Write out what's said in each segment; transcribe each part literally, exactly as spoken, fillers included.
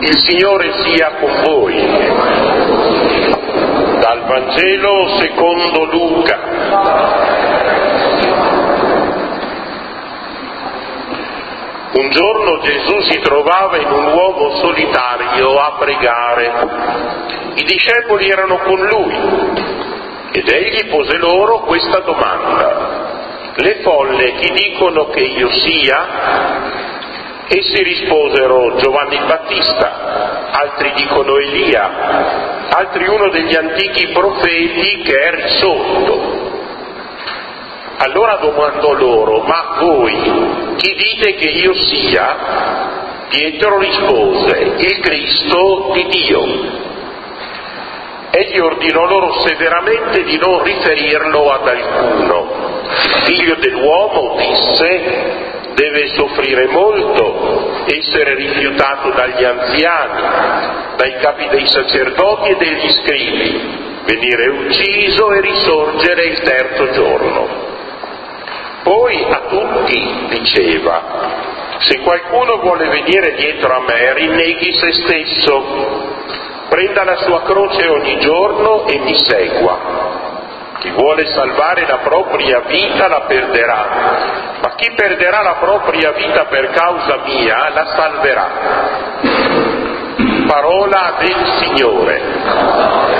Il Signore sia con voi. Dal Vangelo secondo Luca. Un giorno Gesù si trovava in un luogo solitario a pregare. I discepoli erano con lui ed egli pose loro questa domanda: le folle chi dicono che io sia? Essi risposero: Giovanni il Battista, altri dicono Elia, altri uno degli antichi profeti che è risorto. Allora domandò loro: ma voi chi dite che io sia? Pietro rispose: il Cristo di Dio. Egli ordinò loro severamente di non riferirlo ad alcuno. Figlio dell'uomo, disse, deve soffrire molto, essere rifiutato dagli anziani, dai capi dei sacerdoti e degli scribi, venire ucciso e risorgere il terzo giorno. Poi a tutti diceva: se qualcuno vuole venire dietro a me, rinneghi se stesso, prenda la sua croce ogni giorno e mi segua. Chi vuole salvare la propria vita la perderà, ma chi perderà la propria vita per causa mia la salverà. Parola del Signore.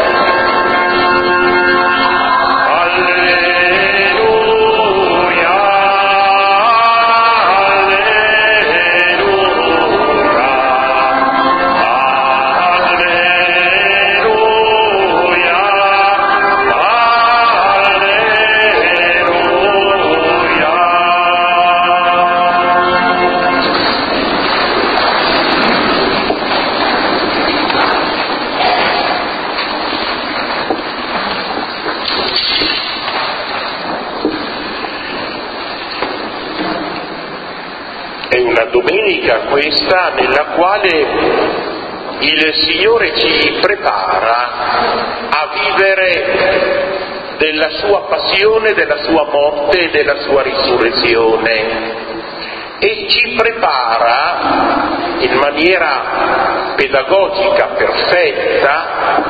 Domenica questa nella quale il Signore ci prepara a vivere della sua passione, della sua morte e della sua risurrezione, e ci prepara in maniera pedagogica perfetta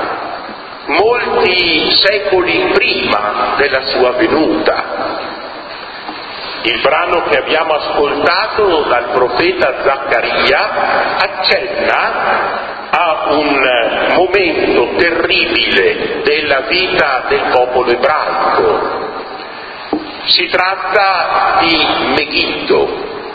molti secoli prima della sua venuta. Il brano che abbiamo ascoltato dal profeta Zaccaria accenna a un momento terribile della vita del popolo ebraico. Si tratta di Megiddo.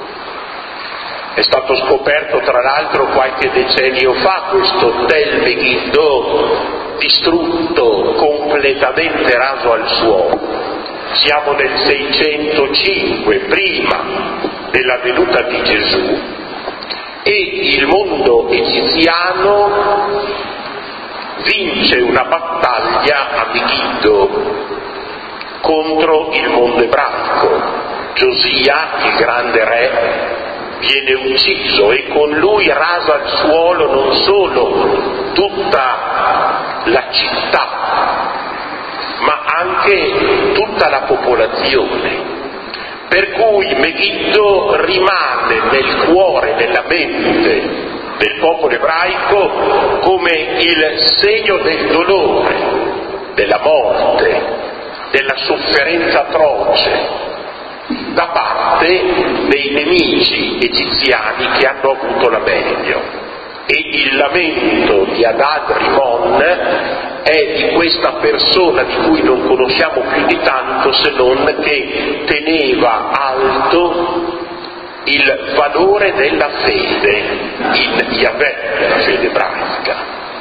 È stato scoperto tra l'altro qualche decennio fa questo Tel Megiddo distrutto, completamente raso al suolo. Siamo nel seicentocinque, prima della venuta di Gesù, e il mondo egiziano vince una battaglia a Megiddo contro il mondo ebraico. Giosia, il grande re, viene ucciso e con lui rasa al suolo non solo tutta la città, ma anche tutta la popolazione, per cui Megiddo rimane nel cuore, nella mente del popolo ebraico come il segno del dolore, della morte, della sofferenza atroce da parte dei nemici egiziani che hanno avuto la meglio. E il lamento di Adad Rimon è di questa persona di cui non conosciamo più di tanto, se non che teneva alto il valore della fede in Yahweh, della fede ebraica.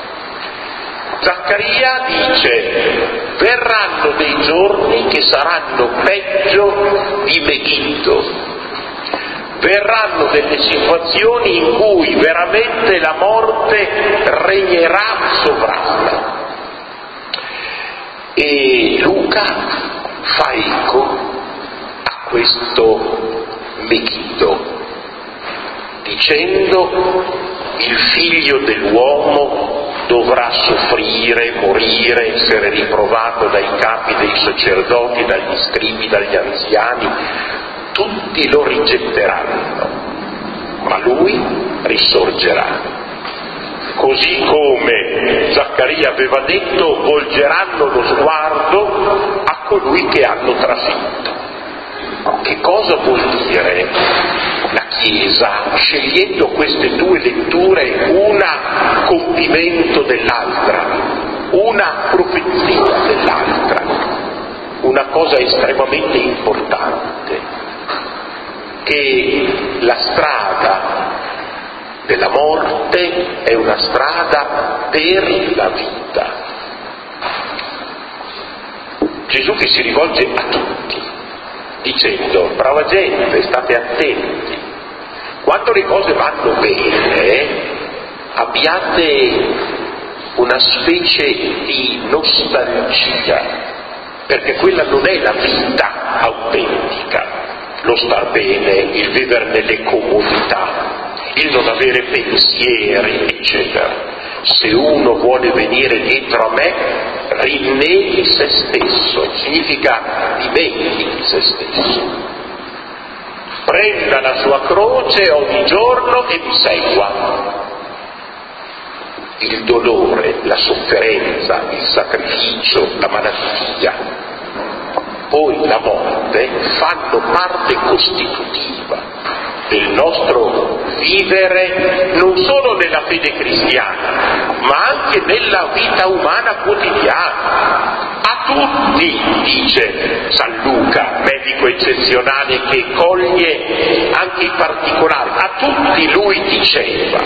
Zaccaria dice: verranno dei giorni che saranno peggio di Megiddo. Verranno delle situazioni in cui veramente la morte regnerà sovrana. E Luca fa eco a questo Megiddo, dicendo: il figlio dell'uomo dovrà soffrire, morire, essere riprovato dai capi dei sacerdoti, dagli scribi, dagli anziani. Tutti lo rigetteranno, ma lui risorgerà. così come Zaccaria aveva detto, volgeranno lo sguardo a colui che hanno trafitto. Che cosa vuol dire la Chiesa, scegliendo queste due letture, una compimento dell'altra, una profezia dell'altra? Una cosa estremamente importante, che la strada della morte è una strada per la vita. Gesù che si rivolge a tutti, dicendo: brava gente, state attenti, quando le cose vanno bene abbiate una specie di nostalgia, perché quella non è la vita autentica, lo star bene, il vivere nelle comodità, il non avere pensieri, eccetera. Se uno vuole venire dietro a me, rinneghi se stesso, significa dimentichi se stesso. Prenda la sua croce ogni giorno e mi segua. Il dolore, la sofferenza, il sacrificio, la malattia, poi la morte fanno parte costitutiva del nostro vivere, non solo nella fede cristiana, ma anche nella vita umana quotidiana. A tutti, dice San Luca, medico eccezionale che coglie anche i particolari, a tutti lui diceva.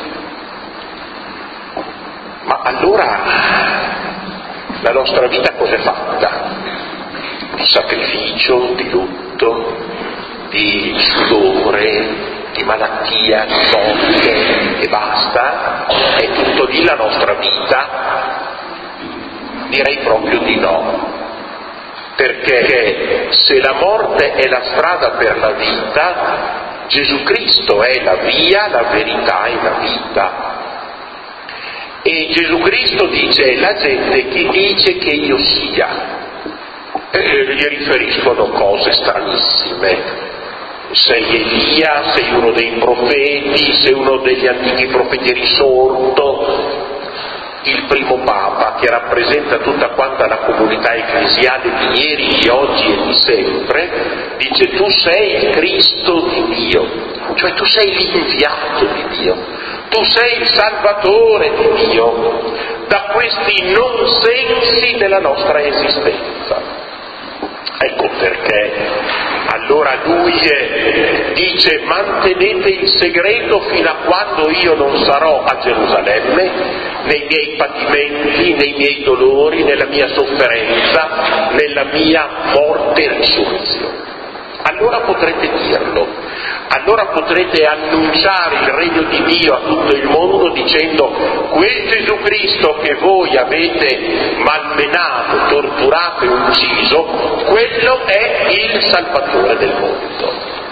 Ma allora la nostra vita cos'è fatta? Di sacrificio, di lutto, di sudore, di malattia, di morte e basta? È tutto lì la nostra vita? Direi proprio di no, perché se la morte è la strada per la vita, Gesù Cristo è la via, la verità e la vita. E Gesù Cristo dice: la gente che dice che io sia, e gli riferiscono cose stranissime. Sei Elia, sei uno dei profeti, sei uno degli antichi profeti risorto. Il primo Papa, che rappresenta tutta quanta la comunità ecclesiale di ieri, di oggi e di sempre, dice: tu sei il Cristo di Dio, cioè tu sei l'inviato di Dio, tu sei il Salvatore di Dio da questi non sensi della nostra esistenza. Ecco perché allora lui dice: mantenete il segreto fino a quando io non sarò a Gerusalemme, nei miei patimenti, nei miei dolori, nella mia sofferenza, nella mia morte e risurrezione. Allora potrete dirlo, allora potrete annunciare il regno di Dio a tutto il mondo dicendo: quel Gesù Cristo che voi avete malmenato, torturato e ucciso, quello è il Salvatore del mondo.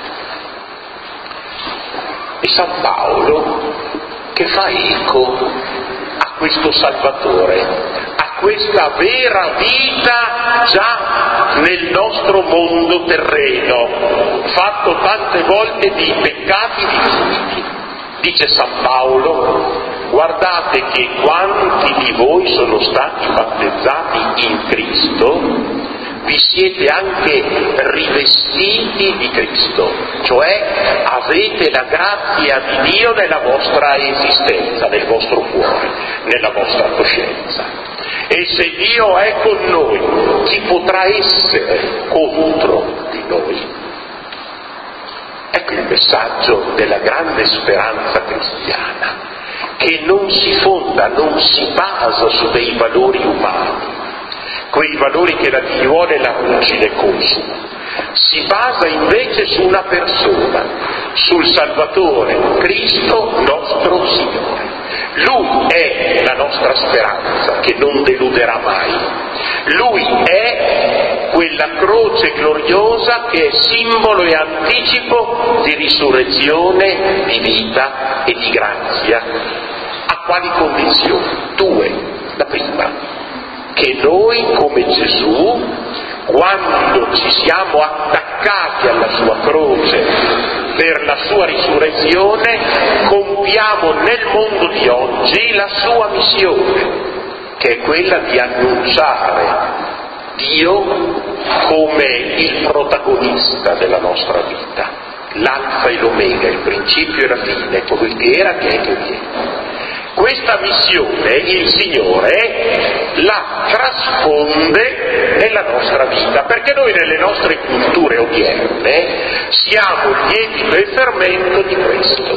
E San Paolo che fa eco a questo Salvatore, a questa vera vita già nel nostro mondo terreno, fatto tante volte di peccati vissuti. Dice San Paolo: guardate che quanti di voi sono stati battezzati in Cristo, vi siete anche rivestiti di Cristo, cioè avete la grazia di Dio nella vostra esistenza, nel vostro cuore, nella vostra coscienza. E se Dio è con noi, chi potrà essere contro di noi? Ecco il messaggio della grande speranza cristiana, che non si fonda, non si basa su dei valori umani, quei valori che la figliuola e la ruggine consumano. Si basa invece su una persona, sul Salvatore, Cristo nostro Signore. Lui è la nostra speranza che non deluderà mai. Lui è quella croce gloriosa che è simbolo e anticipo di risurrezione, di vita e di grazia. A quali condizioni? Due. La prima, che noi come Gesù, quando ci siamo attaccati alla sua croce per la sua risurrezione, compiamo nel mondo di oggi la sua missione, che è quella di annunciare Dio come il protagonista della nostra vita, l'alfa e l'omega, il principio e la fine, colui che era, che è, che viene. Questa missione il Signore la trasfonde nella nostra vita, perché noi nelle nostre culture odierne siamo il lievito e fermento di questo.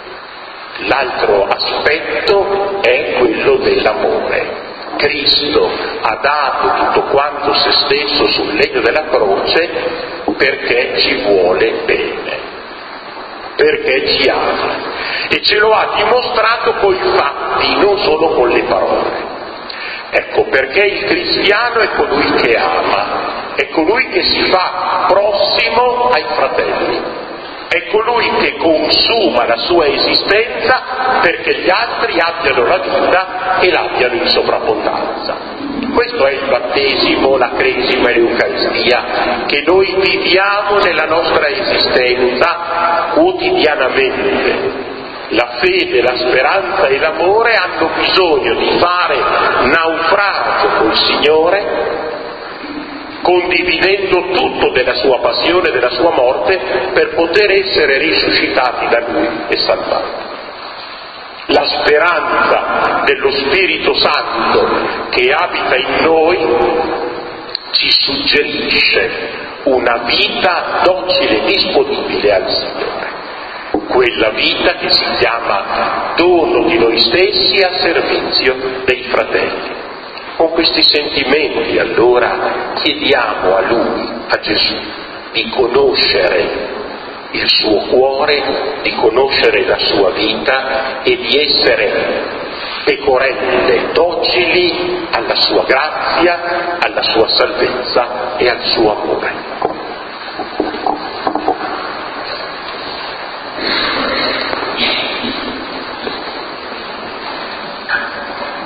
L'altro aspetto è quello dell'amore. Cristo ha dato tutto quanto se stesso sul legno della croce perché ci vuole bene, perché ci ama, e ce lo ha dimostrato coi fatti, non solo con le parole. Ecco perché il cristiano è colui che ama, è colui che si fa prossimo ai fratelli, è colui che consuma la sua esistenza perché gli altri abbiano la vita e l'abbiano in sovrabbondanza. Questo è il battesimo, la cresima e l'Eucaristia che noi viviamo nella nostra esistenza quotidianamente. La fede, la speranza e l'amore hanno bisogno di fare naufragio col Signore, condividendo tutto della sua passione e della sua morte per poter essere risuscitati da Lui e salvati. La speranza dello Spirito Santo che abita in noi ci suggerisce una vita docile e disponibile al Signore, quella vita che si chiama dono di noi stessi a servizio dei fratelli. Con questi sentimenti allora chiediamo a Lui, a Gesù, di conoscere il suo cuore, di conoscere la sua vita e di essere pecorelle docili alla sua grazia, alla sua salvezza e al suo amore.